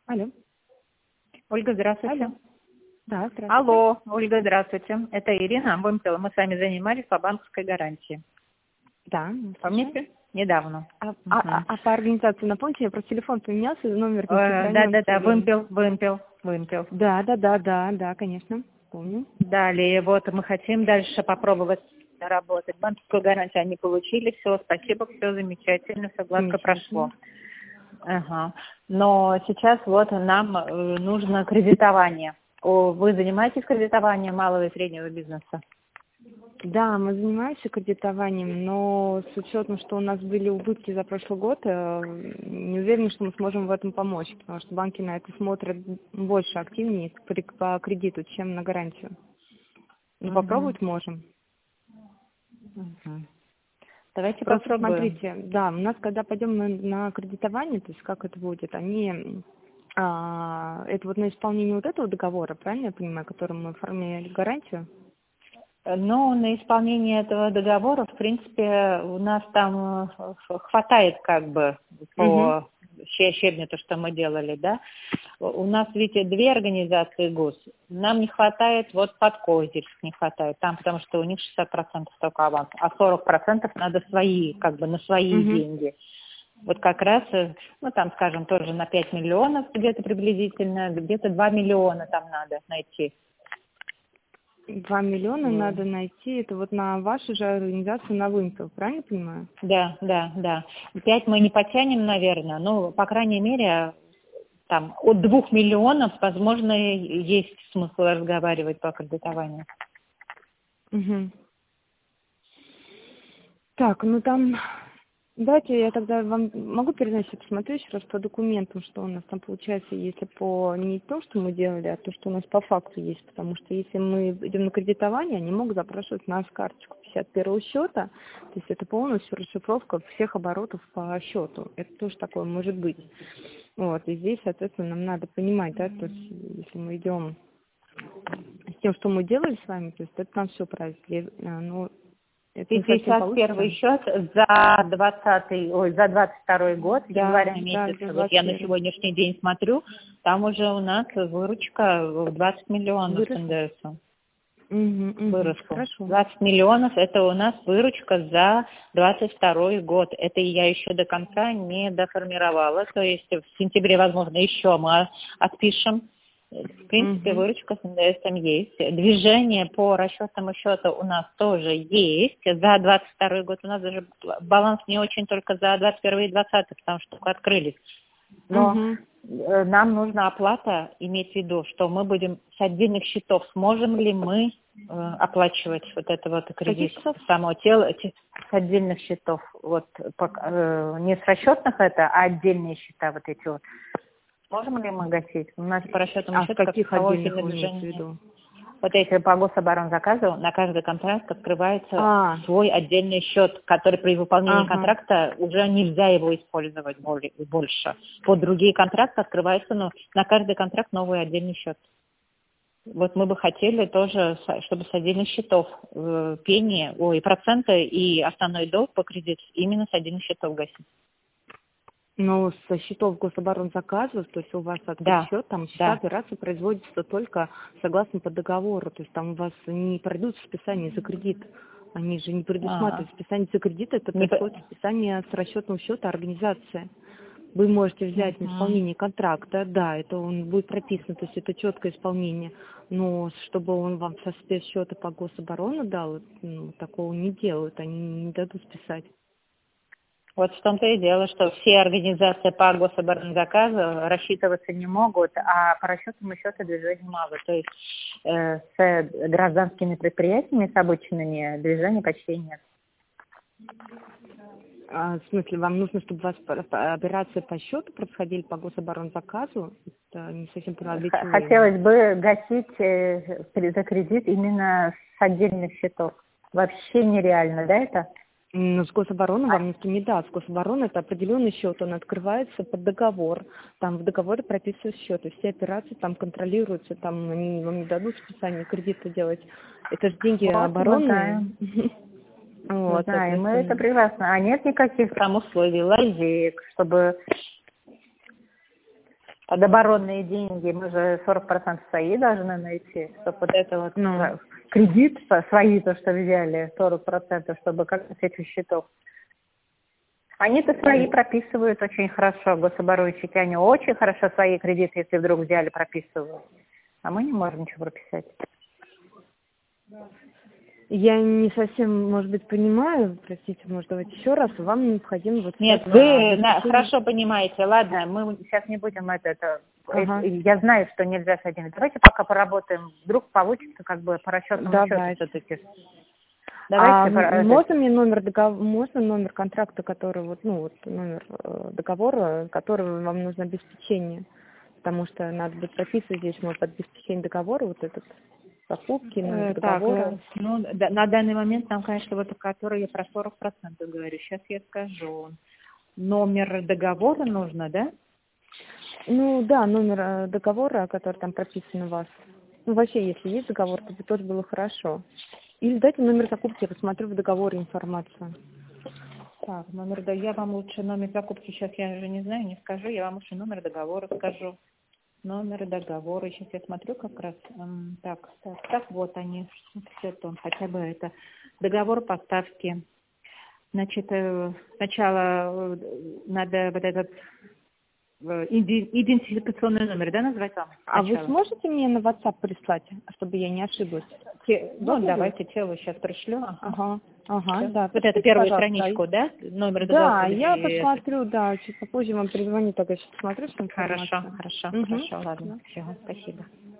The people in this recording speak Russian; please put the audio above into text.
Алло. Ольга, здравствуйте. Алло. Да, здравствуйте. Алло, Ольга, здравствуйте. Это Ирина Вымпел. Мы с вами занимались по банковской гарантии. Да, Помните? Недавно. А по организации напомните, я просто телефон поменялся, номер не сохранен. Да, Вымпел. Да, конечно, помню. Далее, вот мы хотим дальше попробовать работать. Банковскую гарантию они получили, все, спасибо, все замечательно, все гладко прошло. Ага. Но сейчас вот нам нужно кредитование. Вы занимаетесь кредитованием малого и среднего бизнеса? Да, мы занимаемся кредитованием, но с учетом, что у нас были убытки за прошлый год, не уверена, что мы сможем в этом помочь, потому что банки на это смотрят больше активнее по кредиту, чем на гарантию. Но попробовать можем. Давайте Просто попробуем. смотрите, да, у нас когда пойдем на кредитование, то есть как это будет, это вот на исполнение вот этого договора, правильно я понимаю, которым мы оформляли гарантию? Но на исполнение этого договора, в принципе, у нас там хватает как бы по щебню, то, что мы делали, да. У нас, видите, 2 организации ГОС. Нам не хватает, вот под Козельск не хватает, там, потому что у них 60% только аванс, а 40% надо свои, как бы на свои деньги. Вот как раз, ну там, скажем, тоже на 5 миллионов где-то приблизительно, где-то 2 миллиона там надо найти. 2 миллиона надо найти, это вот на вашу же организацию, на Вымпел, правильно понимаю? Да. 5 мы не потянем, наверное, но, по крайней мере, там от 2 миллионов, возможно, есть смысл разговаривать по кредитованию. Так, ну там, давайте я тогда вам могу передать, я посмотрю еще раз по документам, что у нас там получается, если по не то, что мы делали, а то, что у нас по факту есть, потому что если мы идем на кредитование, они могут запрашивать нас карточку 51-го счета, то есть это полностью расшифровка всех оборотов по счету, это тоже такое может быть. Вот, и здесь, соответственно, нам надо понимать, да, то есть если мы идем с тем, что мы делали с вами, то есть это там все правильно, но это не совсем получится. 51 счет за 22 год, января месяца. Вот я на сегодняшний день смотрю, там уже у нас выручка в 20 миллионов с НДС. Выросла. Хорошо. 20 миллионов это у нас выручка за 22 год. Это я еще до конца не доформировала. То есть в сентябре, возможно, еще мы отпишем. В принципе, выручка с НДСом есть. Движение по расчетному счету у нас тоже есть. За 22 год у нас даже баланс не очень только за 21 и 20, потому что только открылись. Но нам нужна оплата, иметь в виду, что мы будем с отдельных счетов. Сможем ли мы оплачивать вот это вот кредит самого тела с отдельных счетов? Вот, не с расчетных это, а отдельные счета вот эти вот. Можем ли мы гасить? У нас по расчетному счету каких отдельных вы имеете в виду? Вот эти по гособоронзаказу на каждый контракт открывается свой отдельный счет, который при выполнении контракта уже нельзя его использовать больше. Под другие контракты открывается, но на каждый контракт новый отдельный счет. Вот мы бы хотели тоже, чтобы с отдельных счетов проценты и основной долг по кредиту именно с отдельных счетов гасить. Но со счетов гособоронзаказа, то есть у вас открыт счет, там счета операции производятся только согласно по договору, то есть там у вас не пройдут списание за кредит. Они же не предусматривают списание за кредит, это происходит списание с расчетного счета организации. Вы можете взять на исполнение контракта, да, это он будет прописан, то есть это четкое исполнение, но чтобы он вам со спецсчета по гособорону дал, такого не делают, они не дадут списать. Вот в том-то и дело, что все организации по гособоронзаказу рассчитываться не могут, а по расчетному счету движения мало. То есть с гражданскими предприятиями, с обычными, движений почти нет. В смысле, вам нужно, чтобы у вас операции по счету происходили по гособоронзаказу? Это не совсем понимаю. Хотелось бы гасить за кредит именно с отдельных счетов. Вообще нереально, да, это? Но с гособороны вам никто не даст. С гособороны это определенный счет, он открывается под договор. Там в договоре прописывают счет, и все операции там контролируются, там они вам не дадут списание кредита делать. Это же деньги оборонные. Мы знаем, мы это прекрасно. А нет никаких там условий, лазеек, чтобы Под оборонные деньги мы же 40% свои должны найти, чтобы вот это вот кредит свои, то, что взяли, 40%, чтобы как-то с этих счетов. Они-то свои прописывают очень хорошо, гособоронщики, они очень хорошо свои кредиты, если вдруг взяли, прописывают. А мы не можем ничего прописать. Я не совсем, может быть, понимаю, простите, может, давайте еще раз, вам необходимо вот... Нет, вы хорошо понимаете, ладно, мы сейчас не будем я знаю, что нельзя с этим. Давайте пока поработаем, вдруг получится как бы по расчетному счету все-таки. Можно мне номер контракта, который номер договора, который вам нужно обеспечение, потому что надо будет прописывать здесь, может, обеспечение договора, вот этот покупки, договора. На данный момент нам, конечно, вот который я про 40% говорю. Сейчас я скажу. Номер договора нужно, да? Да, номер договора, который там прописан у вас. Вообще, если есть договор, то тоже было хорошо. Или дайте номер закупки, я посмотрю в договоре информацию. Так, я вам лучше номер закупки сейчас я уже не знаю, не скажу, я вам лучше номер договора скажу. Номер договора, сейчас я смотрю как раз. Так, вот они, все то, хотя бы это. Договор поставки. Значит, сначала надо вот этот идентификационный номер, да, назвать вам? А вы сможете мне на WhatsApp прислать, чтобы я не ошиблась? Давайте тело сейчас пришлю. Ага, да. Вот эту первую страничку, да? Номер договора. Да, я посмотрю, чуть попозже вам перезвоню, тогда сейчас посмотрю, что информация. Хорошо, ладно, все, спасибо.